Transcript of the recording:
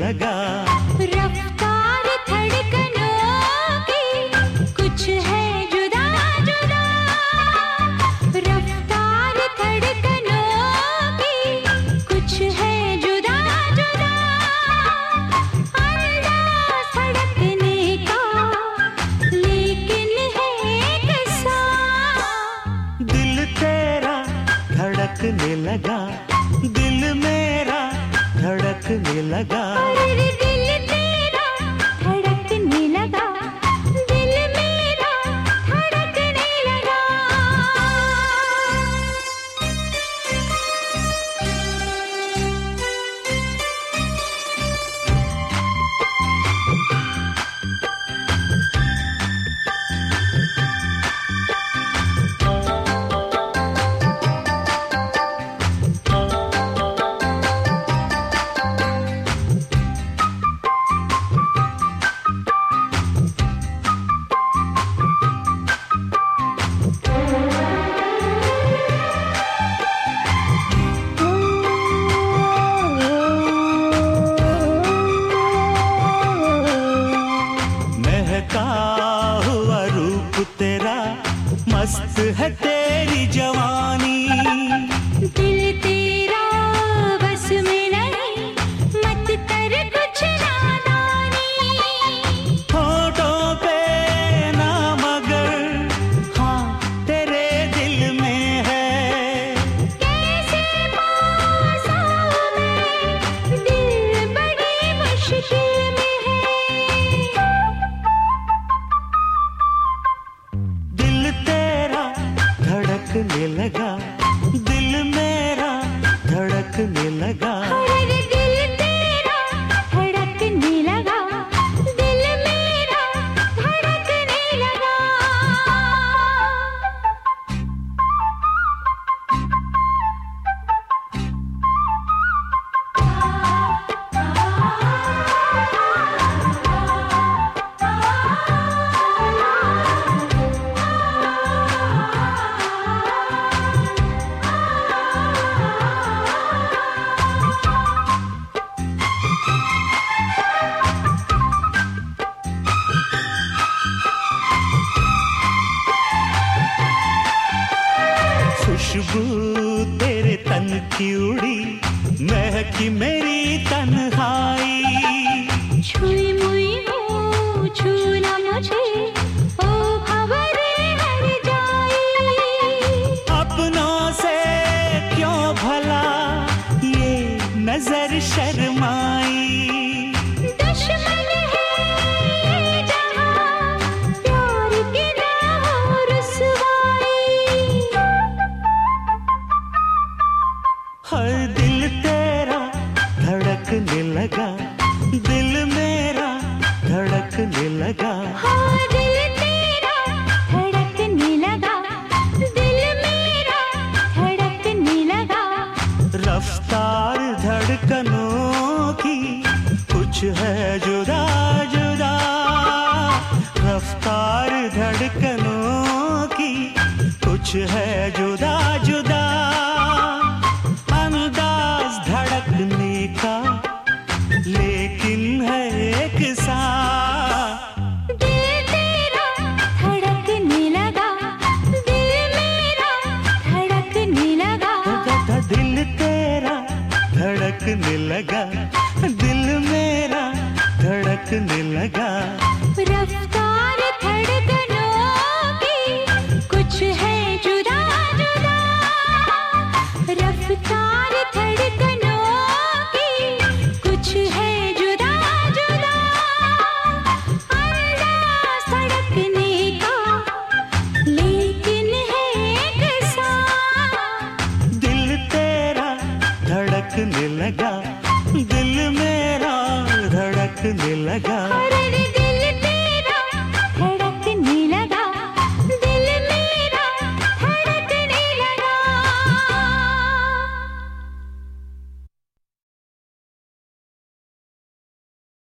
लगा। रफ्तार धड़कनों की कुछ है जुदा जुदा, रफ्तार धड़कनों की कुछ है जुदा जुदा, अंदाज़ धड़कने का लेकिन है कैसा। दिल तेरा धड़कने लगा, दिल मेरा धड़कने लगा। अरे दिल तेरा धड़कने लगा, दिल मेरा धड़कने लगा। हुआ रूप तेरा, मस्त है तेरी जवानी। दिल तेरा बस में नहीं, मत कर कुछ नादानी। होठों पे ना मगर हाँ तेरे दिल में है। कैसे पास आऊं मैं, दिल बड़ी मुश्किल में है। दिल तेरा धड़कने लगा, दिल मेरा धड़कने लगा। अरे दिल तेरा धड़कने लगा, दिल मेरा धड़कने लगा। खुशबू तेरे तन की उड़ी, महकी मेरी तन्हाई। छुई मुई हो छूना मुझे, ओ खबरे हर जाई। अपनों से क्यों भला ये नजर शर्माई। दुश्मन है ये जहां, प्यार की ना हो रुसवाई। हर दिल तेरा धड़कने लगा, दिल मेरा धड़कने लगा। हाँ दिल तेरा धड़कने लगा, दिल मेरा धड़कने लगा। रफ्तार धड़कनों की कुछ है जुदा जुदा, रफ्तार धड़कनों की कुछ है जुदा जुदा। अंदाज धड़कने का लेकिन है एक सा। दिल तेरा धड़कने लगा, दिल मेरा धड़कने लगा। दिल तेरा धड़कने लगा, दिल मेरा धड़कने लगा। रफ्तार धड़कनों की कुछ है जुदा जुदा, रफ्तार धड़कनों की कुछ है जुदा जुदा। अंदाज़ धड़कने का लेकिन है कैसा। दिल तेरा धड़कने लगा, दिल मेरा धड़कने लगा। अरे